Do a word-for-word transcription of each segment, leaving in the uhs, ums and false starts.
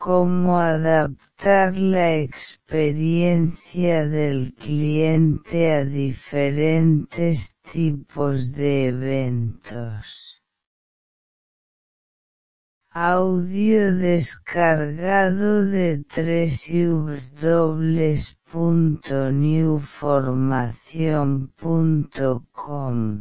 cómo adaptar la experiencia del cliente a diferentes tipos de eventos. Audio descargado de doble u doble u doble u punto new formación punto com.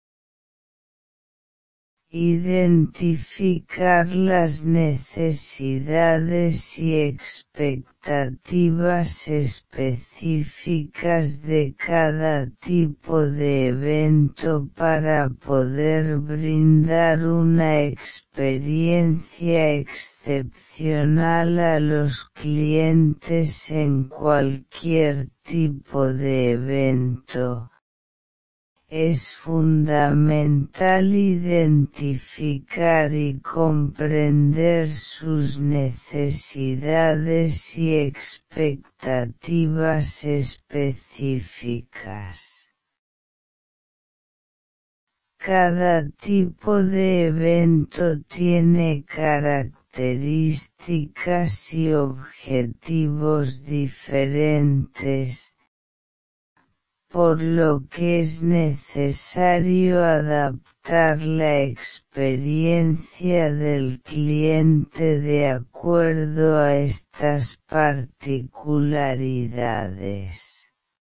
Identificar las necesidades y expectativas específicas de cada tipo de evento para poder brindar una experiencia excepcional a los clientes en cualquier tipo de evento. Es fundamental identificar y comprender sus necesidades y expectativas específicas. Cada tipo de evento tiene características y objetivos diferentes, por lo que es necesario adaptar la experiencia del cliente de acuerdo a estas particularidades.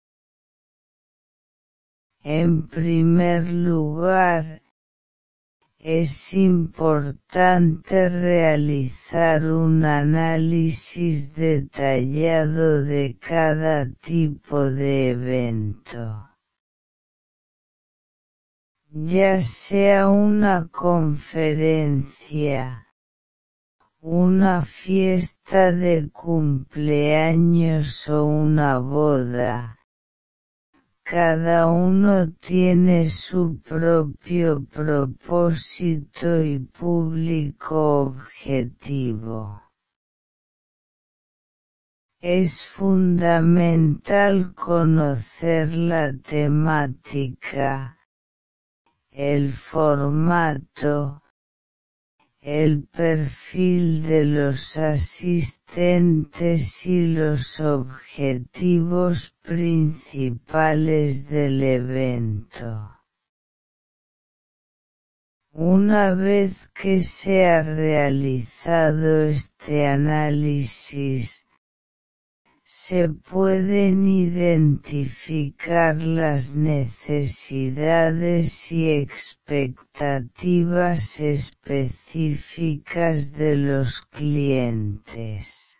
En primer lugar, es importante realizar un análisis detallado de cada tipo de evento. Ya sea una conferencia, una fiesta de cumpleaños o una boda, cada uno tiene su propio propósito y público objetivo. Es fundamental conocer la temática, el formato, el perfil de los asistentes y los objetivos principales del evento. Una vez que se ha realizado este análisis, se pueden identificar las necesidades y expectativas específicas de los clientes.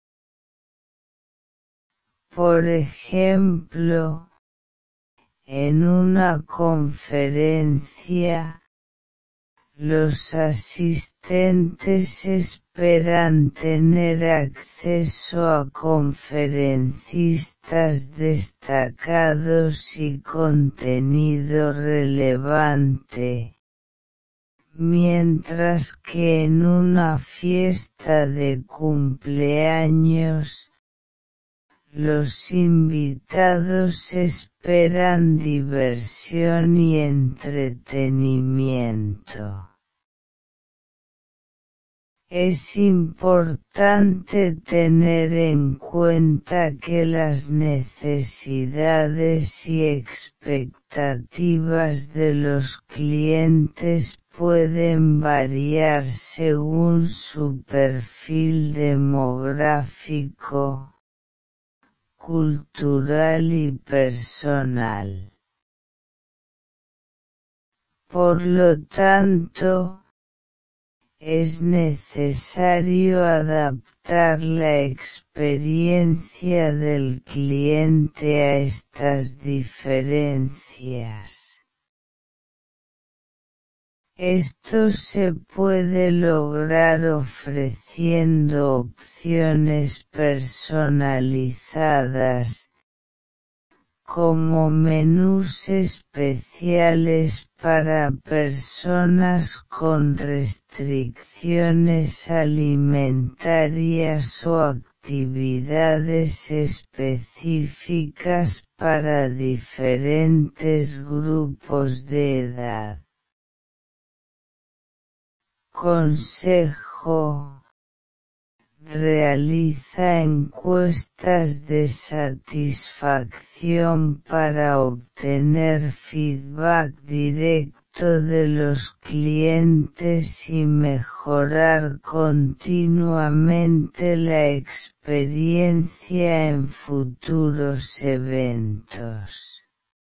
Por ejemplo, en una conferencia, los asistentes esperan tener acceso a conferencistas destacados y contenido relevante, mientras que en una fiesta de cumpleaños, los invitados esperan diversión y entretenimiento. Es importante tener en cuenta que las necesidades y expectativas de los clientes pueden variar según su perfil demográfico, cultural y personal. Por lo tanto, es necesario adaptar la experiencia del cliente a estas diferencias. Esto se puede lograr ofreciendo opciones personalizadas, como menús especiales para personas con restricciones alimentarias o actividades específicas para diferentes grupos de edad. Consejo: realiza encuestas de satisfacción para obtener feedback directo de los clientes y mejorar continuamente la experiencia en futuros eventos.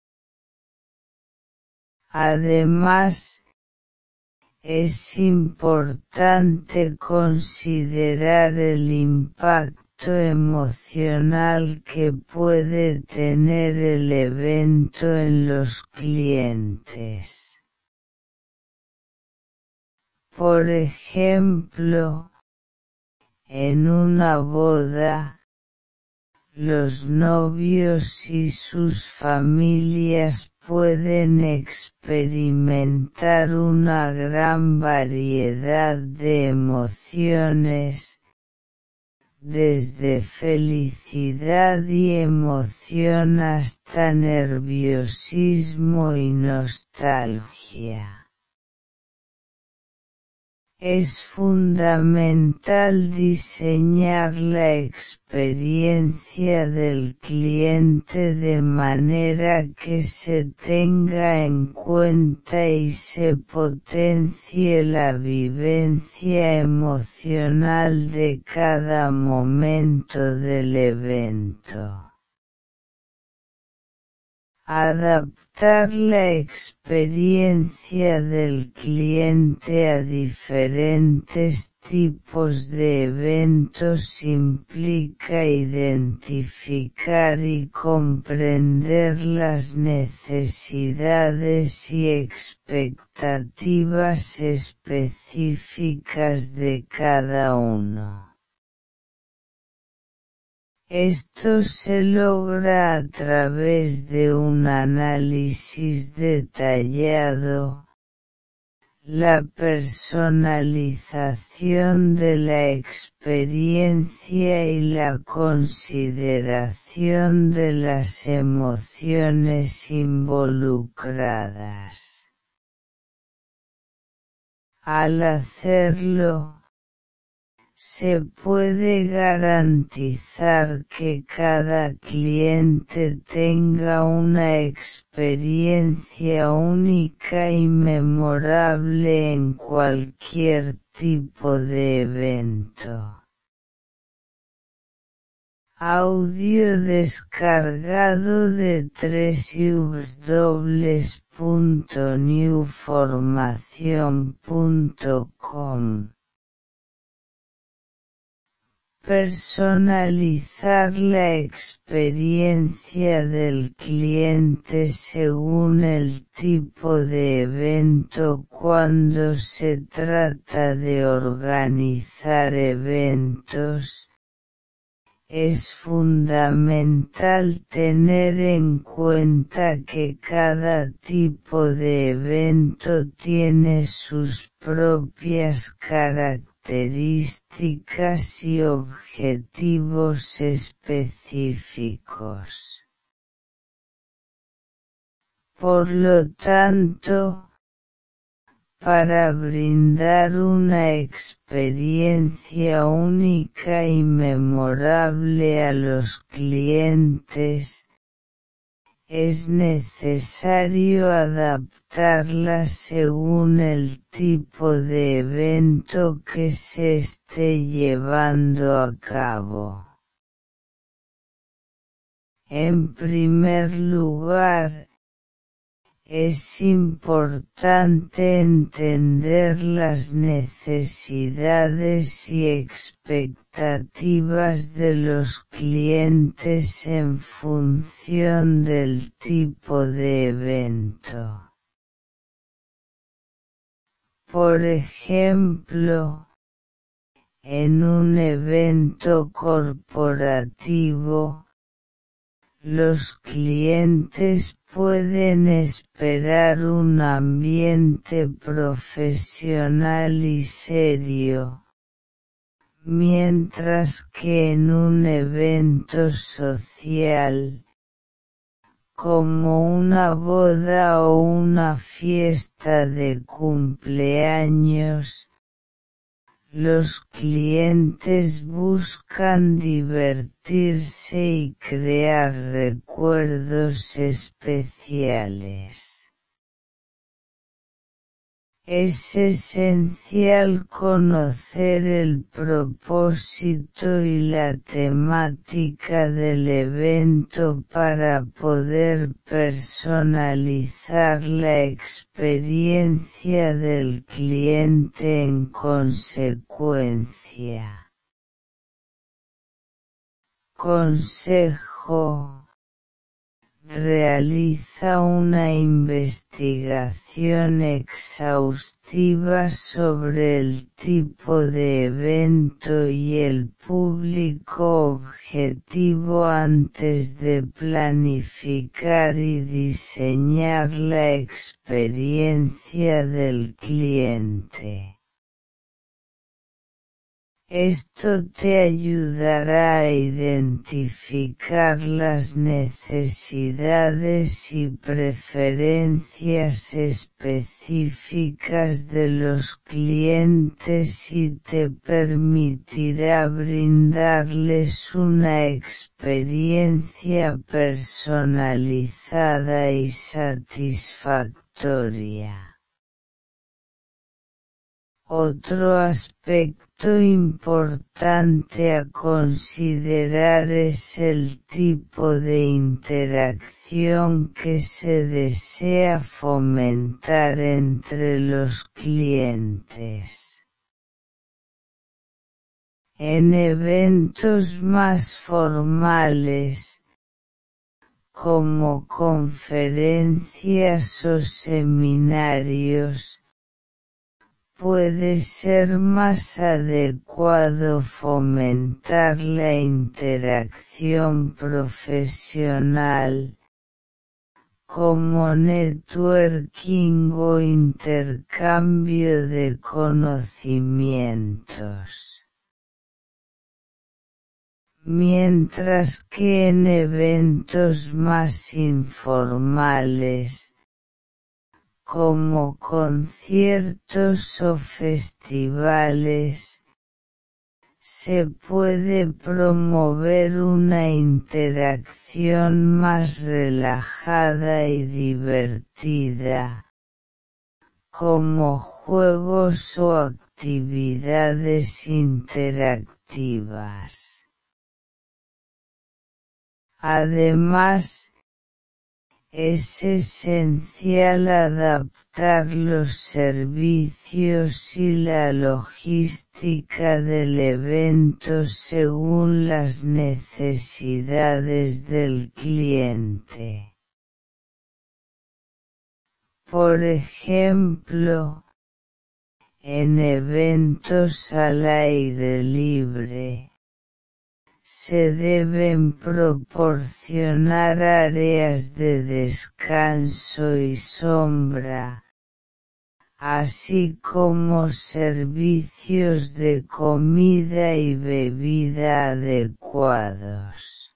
Además, es importante considerar el impacto emocional que puede tener el evento en los clientes. Por ejemplo, en una boda, los novios y sus familias pueden experimentar una gran variedad de emociones, desde felicidad y emoción hasta nerviosismo y nostalgia. Es fundamental diseñar la experiencia del cliente de manera que se tenga en cuenta y se potencie la vivencia emocional de cada momento del evento. Adaptar la experiencia del cliente a diferentes tipos de eventos implica identificar y comprender las necesidades y expectativas específicas de cada uno. Esto se logra a través de un análisis detallado, la personalización de la experiencia y la consideración de las emociones involucradas. Al hacerlo, se puede garantizar que cada cliente tenga una experiencia única y memorable en cualquier tipo de evento. Audio descargado de doble u doble u doble u punto new formación punto com. Personalizar la experiencia del cliente según el tipo de evento. Cuando se trata de organizar eventos, es fundamental tener en cuenta que cada tipo de evento tiene sus propias características características y objetivos específicos. Por lo tanto, para brindar una experiencia única y memorable a los clientes, es necesario adaptarla según el tipo de evento que se esté llevando a cabo. En primer lugar, es importante entender las necesidades y expectativas de los clientes en función del tipo de evento. Por ejemplo, en un evento corporativo, los clientes pueden esperar un ambiente profesional y serio, mientras que en un evento social, como una boda o una fiesta de cumpleaños, Los clientes buscan divertirse y crear recuerdos especiales. Es esencial conocer el propósito y la temática del evento para poder personalizar la experiencia del cliente en consecuencia. Consejo: realiza una investigación exhaustiva sobre el tipo de evento y el público objetivo antes de planificar y diseñar la experiencia del cliente. Esto te ayudará a identificar las necesidades y preferencias específicas de los clientes y te permitirá brindarles una experiencia personalizada y satisfactoria. Otro aspecto importante a considerar es el tipo de interacción que se desea fomentar entre los clientes. En eventos más formales, como conferencias o seminarios, puede ser más adecuado fomentar la interacción profesional, como networking o intercambio de conocimientos. Mientras que en eventos más informales, como conciertos o festivales, se puede promover una interacción más relajada y divertida, como juegos o actividades interactivas. Además, es esencial adaptar los servicios y la logística del evento según las necesidades del cliente. Por ejemplo, en eventos al aire libre, se deben proporcionar áreas de descanso y sombra, así como servicios de comida y bebida adecuados.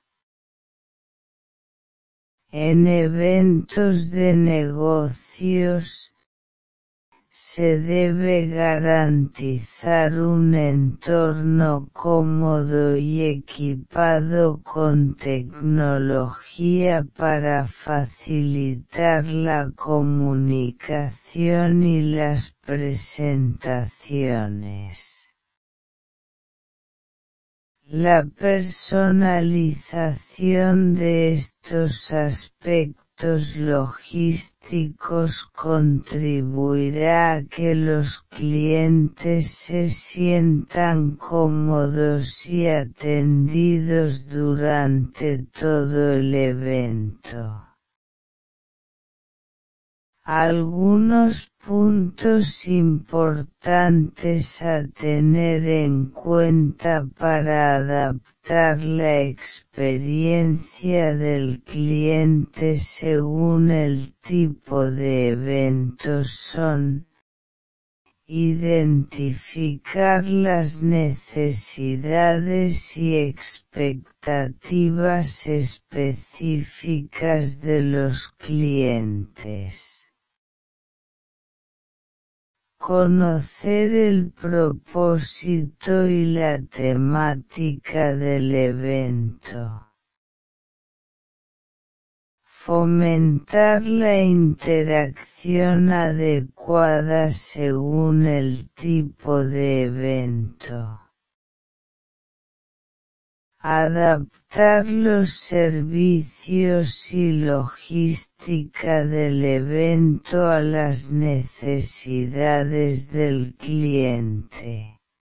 En eventos de negocios, se debe garantizar un entorno cómodo y equipado con tecnología para facilitar la comunicación y las presentaciones. La personalización de estos aspectos logísticos contribuirá a que los clientes se sientan cómodos y atendidos durante todo el evento. Algunos puntos importantes a tener en cuenta para adaptar la experiencia del cliente según el tipo de eventos son: identificar las necesidades y expectativas específicas de los clientes. Conocer el propósito y la temática del evento. Fomentar la interacción adecuada según el tipo de evento. Adaptar los servicios y logística del evento a las necesidades del cliente.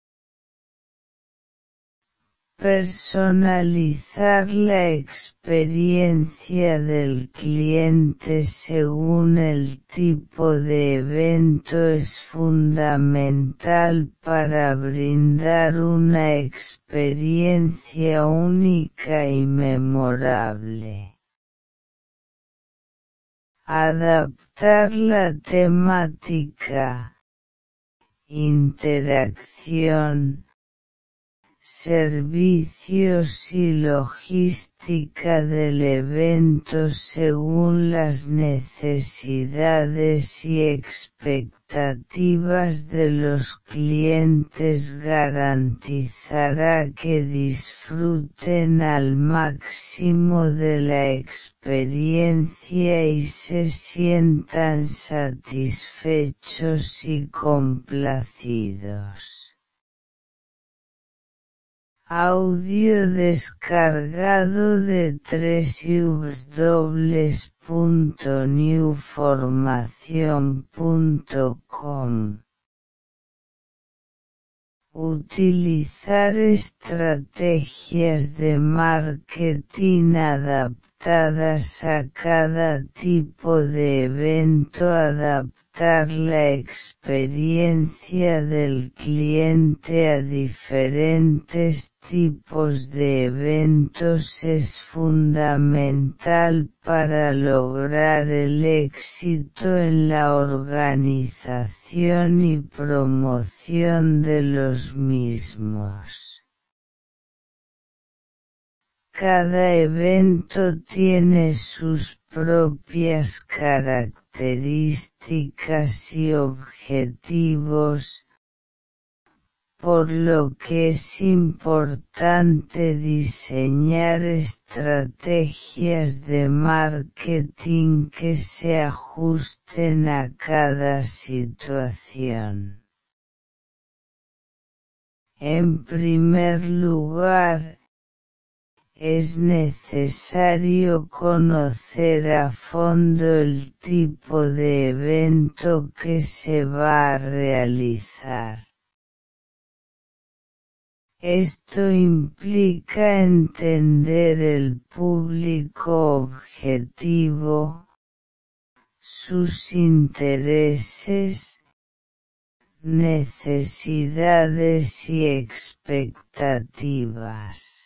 Personalizar la experiencia del cliente según el tipo de evento es fundamental para brindar una experiencia única y memorable. Adaptar la temática, interacción, servicios y logística del evento según las necesidades y expectativas de los clientes garantizará que disfruten al máximo de la experiencia y se sientan satisfechos y complacidos. Audio descargado de doble u doble u doble u punto new formación punto com. Utilizar estrategias de marketing adaptadas a cada tipo de evento. Adaptar la experiencia del cliente a diferentes tipos de eventos es fundamental para lograr el éxito en la organización y promoción de los mismos. Cada evento tiene sus propias características y objetivos, por lo que es importante diseñar estrategias de marketing que se ajusten a cada situación. En primer lugar, es necesario conocer a fondo el tipo de evento que se va a realizar. Esto implica entender el público objetivo, sus intereses, necesidades y expectativas.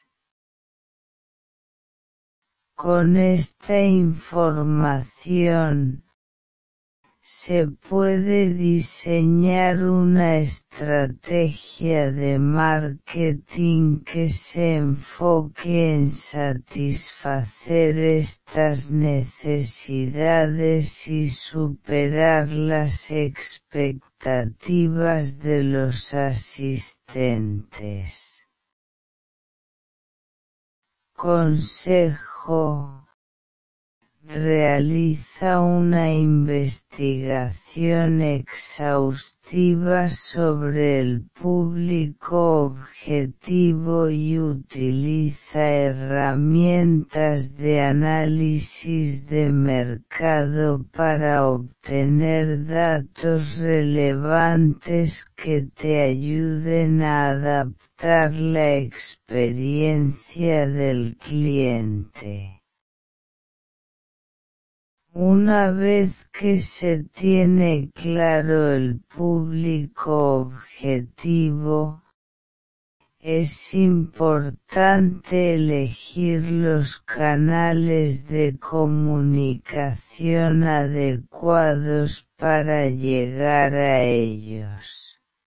Con esta información, se puede diseñar una estrategia de marketing que se enfoque en satisfacer estas necesidades y superar las expectativas de los asistentes. Consejo: realiza una investigación exhaustiva sobre el público objetivo y utiliza herramientas de análisis de mercado para obtener datos relevantes que te ayuden a adaptar la experiencia del cliente. Una vez que se tiene claro el público objetivo, es importante elegir los canales de comunicación adecuados para llegar a ellos.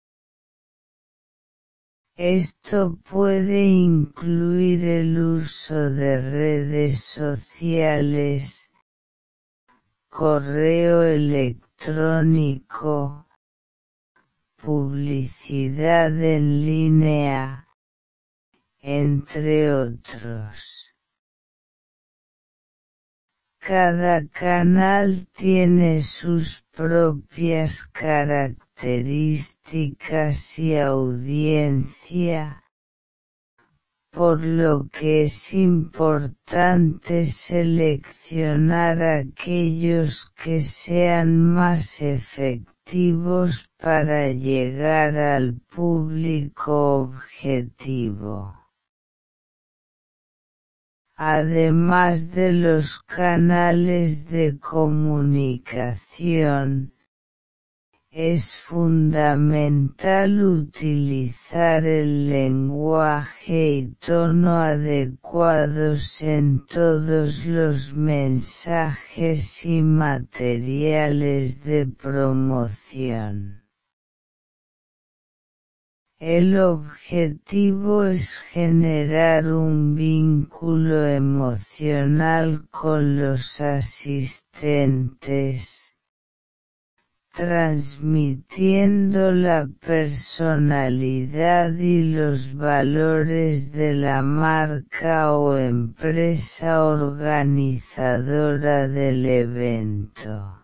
Esto puede incluir el uso de redes sociales, correo electrónico, publicidad en línea, entre otros. Cada canal tiene sus propias características y audiencia, por lo que es importante seleccionar aquellos que sean más efectivos para llegar al público objetivo. Además de los canales de comunicación, es fundamental utilizar el lenguaje y tono adecuados en todos los mensajes y materiales de promoción. El objetivo es generar un vínculo emocional con los asistentes, transmitiendo la personalidad y los valores de la marca o empresa organizadora del evento.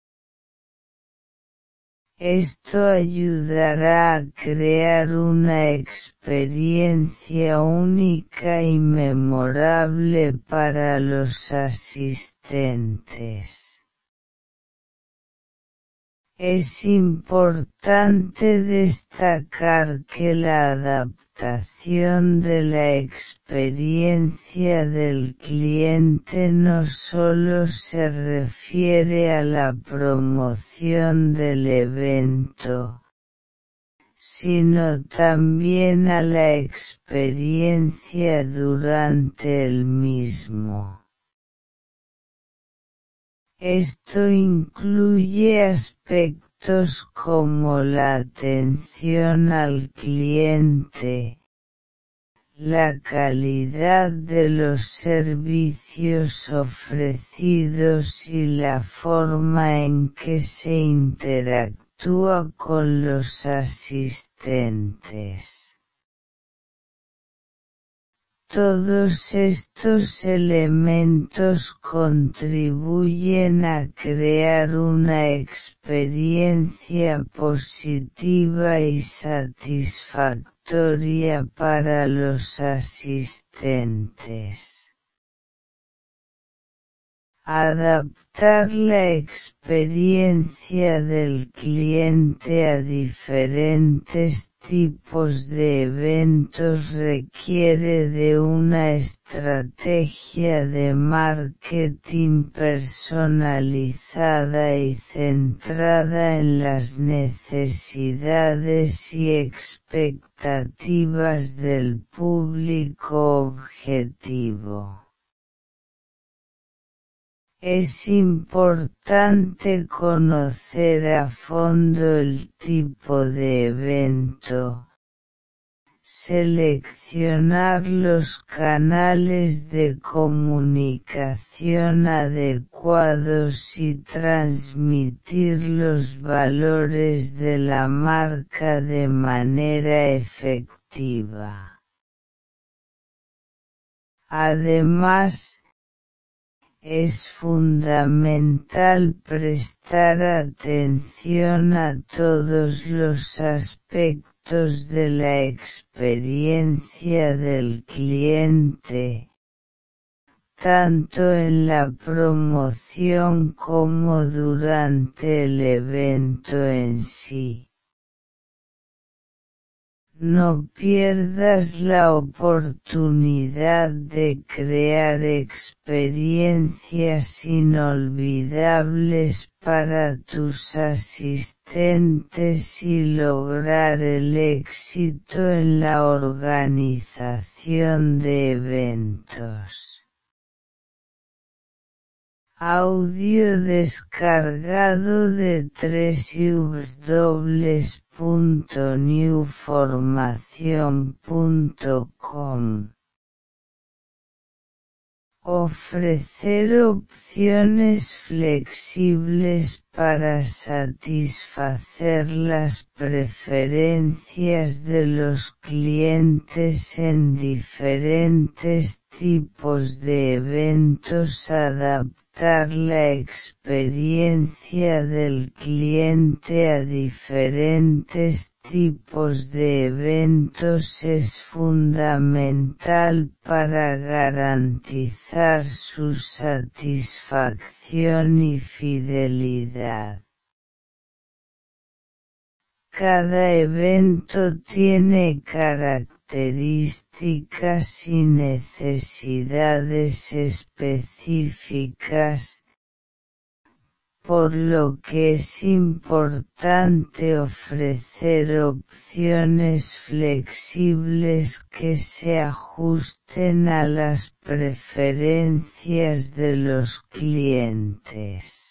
Esto ayudará a crear una experiencia única y memorable para los asistentes. Es importante destacar que la adaptación de la experiencia del cliente no solo se refiere a la promoción del evento, sino también a la experiencia durante el mismo. Esto incluye aspectos como la atención al cliente, la calidad de los servicios ofrecidos y la forma en que se interactúa con los asistentes. Todos estos elementos contribuyen a crear una experiencia positiva y satisfactoria para los asistentes. Adaptar la experiencia del cliente a diferentes tipos de eventos requiere de una estrategia de marketing personalizada y centrada en las necesidades y expectativas del público objetivo. Es importante conocer a fondo el tipo de evento, seleccionar los canales de comunicación adecuados y transmitir los valores de la marca de manera efectiva. Además, es fundamental prestar atención a todos los aspectos de la experiencia del cliente, tanto en la promoción como durante el evento en sí. No pierdas la oportunidad de crear experiencias inolvidables para tus asistentes y lograr el éxito en la organización de eventos. Audio descargado de doble u doble u doble u punto new formación punto com Ofrecer opciones flexibles para satisfacer las preferencias de los clientes en diferentes tipos de eventos. Adaptar la experiencia del cliente a diferentes tipos de eventos es fundamental para garantizar su satisfacción y fidelidad. Cada evento tiene características y necesidades específicas, por lo que es importante ofrecer opciones flexibles que se ajusten a las preferencias de los clientes.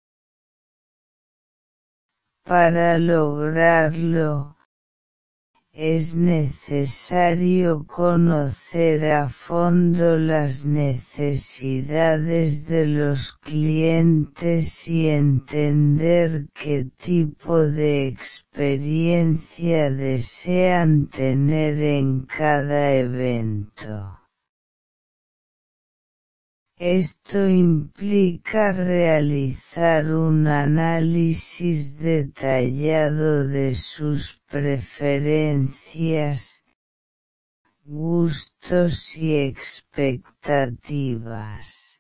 Para lograrlo, es necesario conocer a fondo las necesidades de los clientes y entender qué tipo de experiencia desean tener en cada evento. Esto implica realizar un análisis detallado de sus preferencias, gustos y expectativas.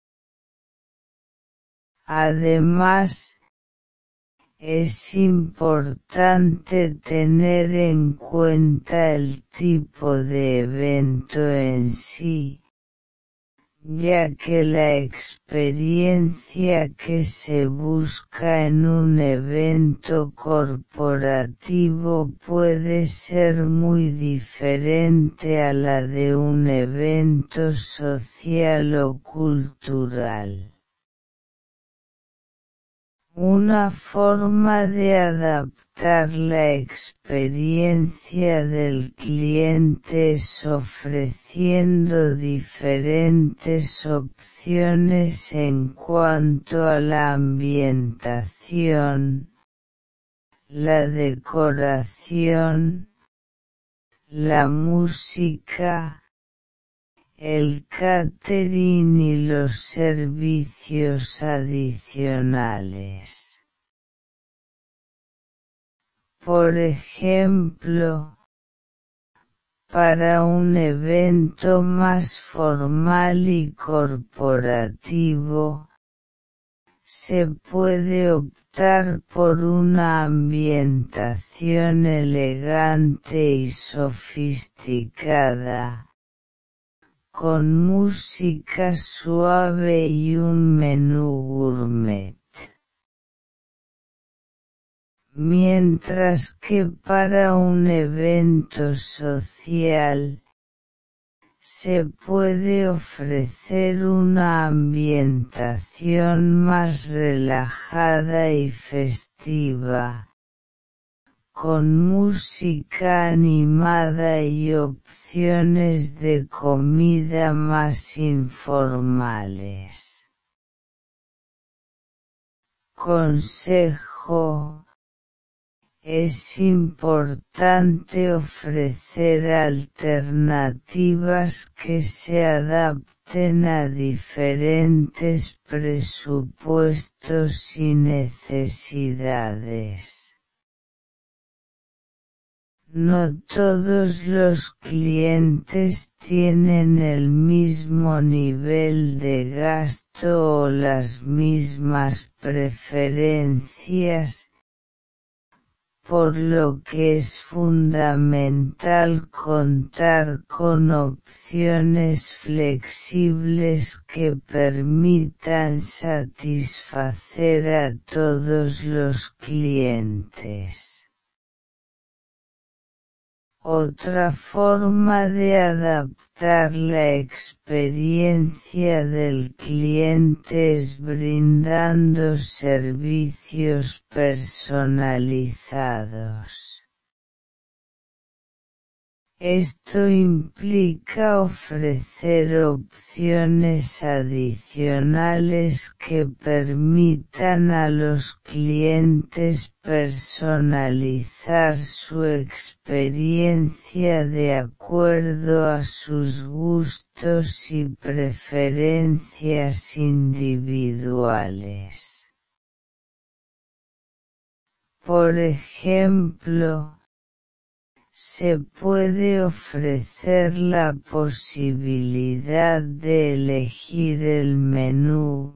Además, es importante tener en cuenta el tipo de evento en sí, ya que la experiencia que se busca en un evento corporativo puede ser muy diferente a la de un evento social o cultural. Una forma de adaptar la experiencia del cliente es ofreciendo diferentes opciones en cuanto a la ambientación, la decoración, la música, el catering y los servicios adicionales. Por ejemplo, para un evento más formal y corporativo, se puede optar por una ambientación elegante y sofisticada, con música suave y un menú gourmet. Mientras que para un evento social, se puede ofrecer una ambientación más relajada y festiva, con música animada y opciones de comida más informales. Consejo: es importante ofrecer alternativas que se adapten a diferentes presupuestos y necesidades. No todos los clientes tienen el mismo nivel de gasto o las mismas preferencias, por lo que es fundamental contar con opciones flexibles que permitan satisfacer a todos los clientes. Otra forma de adaptar la experiencia del cliente es brindando servicios personalizados. Esto implica ofrecer opciones adicionales que permitan a los clientes personalizar su experiencia de acuerdo a sus gustos y preferencias individuales. Por ejemplo, se puede ofrecer la posibilidad de elegir el menú,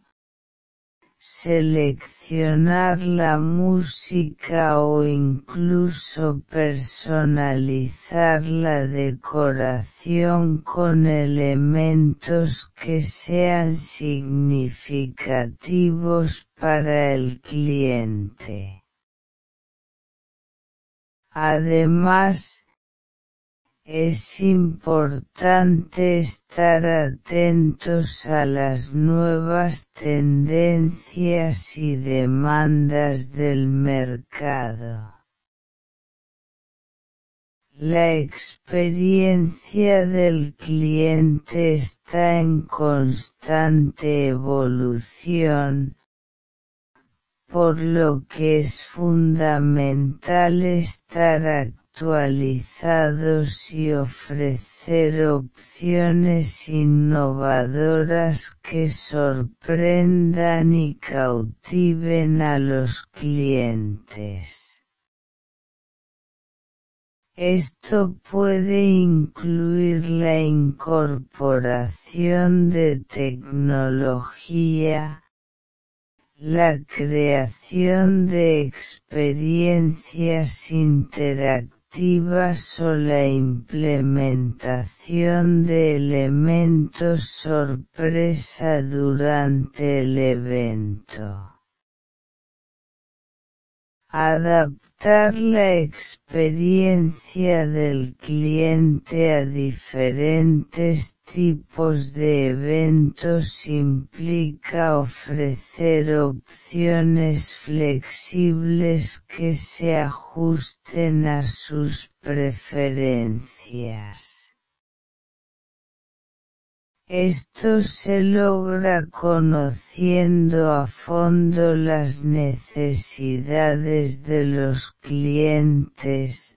seleccionar la música o incluso personalizar la decoración con elementos que sean significativos para el cliente. Además, es importante estar atentos a las nuevas tendencias y demandas del mercado. La experiencia del cliente está en constante evolución, por lo que es fundamental estar actualizados y ofrecer opciones innovadoras que sorprendan y cautiven a los clientes. Esto puede incluir la incorporación de tecnología, la creación de experiencias interactivas o la implementación de elementos sorpresa durante el evento. Adaptar la experiencia del cliente a diferentes tipos de eventos implica ofrecer opciones flexibles que se ajusten a sus preferencias. Esto se logra conociendo a fondo las necesidades de los clientes,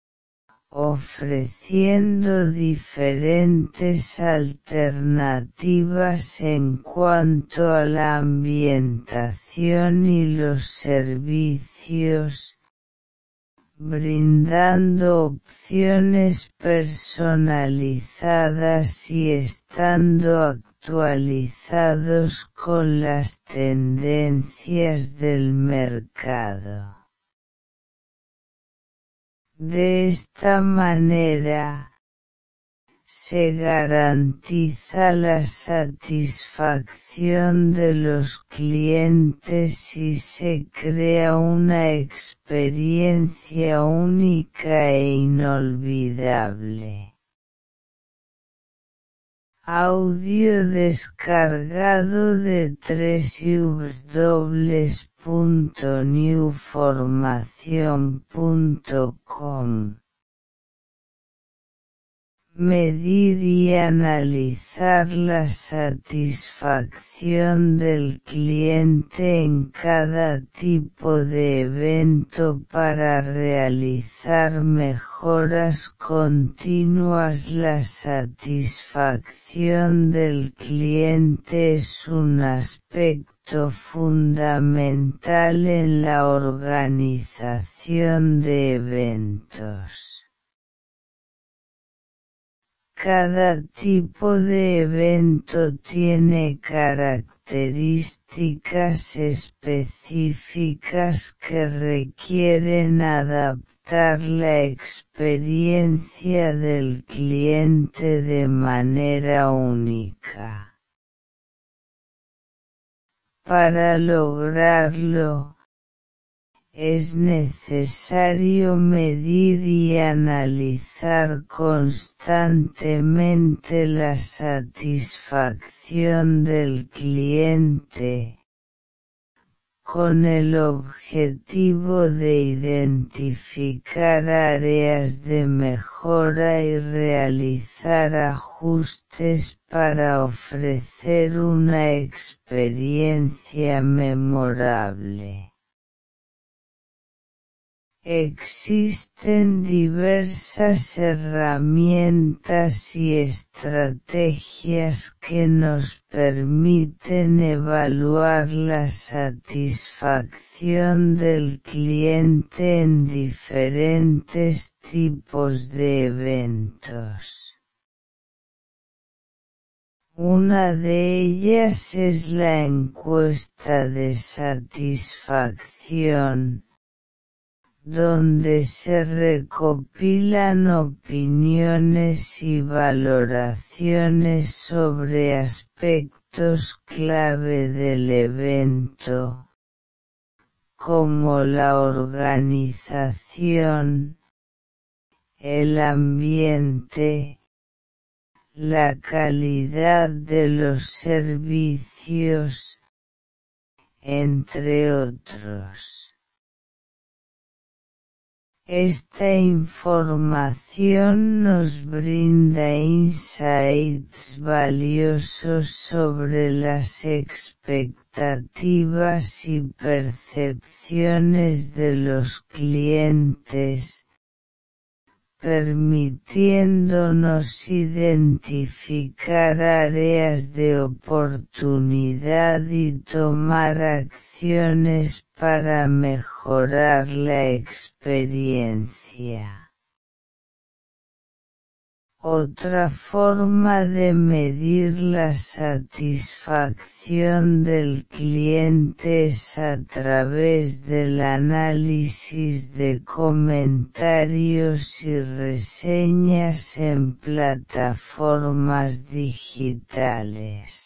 ofreciendo diferentes alternativas en cuanto a la ambientación y los servicios, brindando opciones personalizadas y estando actualizados con las tendencias del mercado. De esta manera, se garantiza la satisfacción de los clientes y se crea una experiencia única e inolvidable. Audio descargado de doble u doble u doble u punto new formación punto com. Medir y analizar la satisfacción del cliente en cada tipo de evento para realizar mejoras continuas. La satisfacción del cliente es un aspecto fundamental en la organización de eventos. Cada tipo de evento tiene características específicas que requieren adaptar la experiencia del cliente de manera única. Para lograrlo, es necesario medir y analizar constantemente la satisfacción del cliente, con el objetivo de identificar áreas de mejora y realizar ajustes para ofrecer una experiencia memorable. Existen diversas herramientas y estrategias que nos permiten evaluar la satisfacción del cliente en diferentes tipos de eventos. Una de ellas es la encuesta de satisfacción, donde se recopilan opiniones y valoraciones sobre aspectos clave del evento, como la organización, el ambiente, la calidad de los servicios, entre otros. Esta información nos brinda insights valiosos sobre las expectativas y percepciones de los clientes, permitiéndonos identificar áreas de oportunidad y tomar acciones para mejorar la experiencia. Otra forma de medir la satisfacción del cliente es a través del análisis de comentarios y reseñas en plataformas digitales.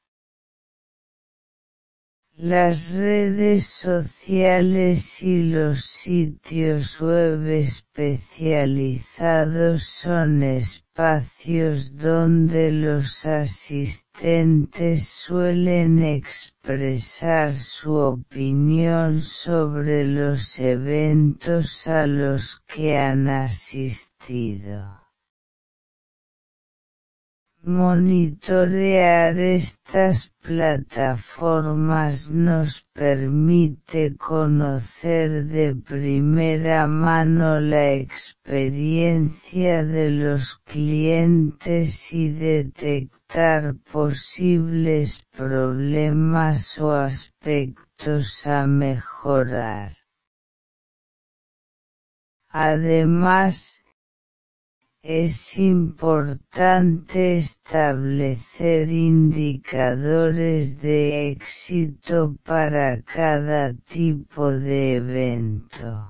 Las redes sociales y los sitios web especializados son espacios donde los asistentes suelen expresar su opinión sobre los eventos a los que han asistido. Monitorear estas plataformas nos permite conocer de primera mano la experiencia de los clientes y detectar posibles problemas o aspectos a mejorar. Además, es importante establecer indicadores de éxito para cada tipo de evento.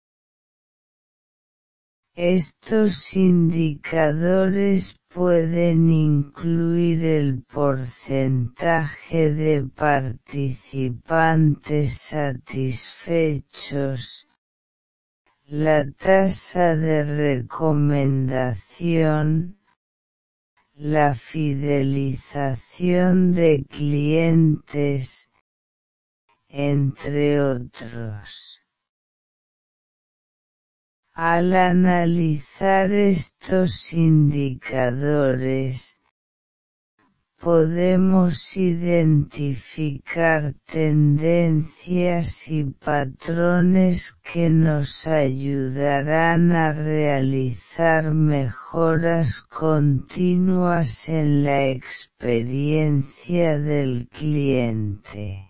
Estos indicadores pueden incluir el porcentaje de participantes satisfechos, la tasa de recomendación, la fidelización de clientes, entre otros. Al analizar estos indicadores, podemos identificar tendencias y patrones que nos ayudarán a realizar mejoras continuas en la experiencia del cliente.